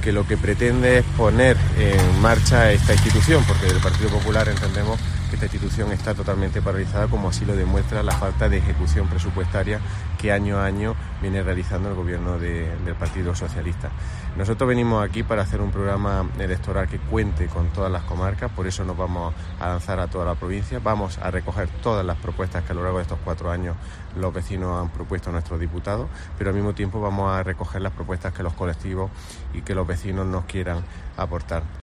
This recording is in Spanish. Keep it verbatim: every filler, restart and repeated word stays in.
que lo que pretende es poner en marcha esta institución, porque del Partido Popular entendemos que esta institución está totalmente paralizada, como así lo demuestra la falta de ejecución presupuestaria que año a año viene realizando el gobierno de, del Partido Socialista. Nosotros venimos aquí para hacer un programa electoral que cuente con todas las comarcas, por eso nos vamos a lanzar a toda la provincia, vamos a recoger todas las propuestas que a lo largo de estos cuatro años los vecinos han propuesto a nuestros diputados, pero al mismo tiempo vamos a recoger las propuestas que los colectivos y que los vecinos nos quieran aportar.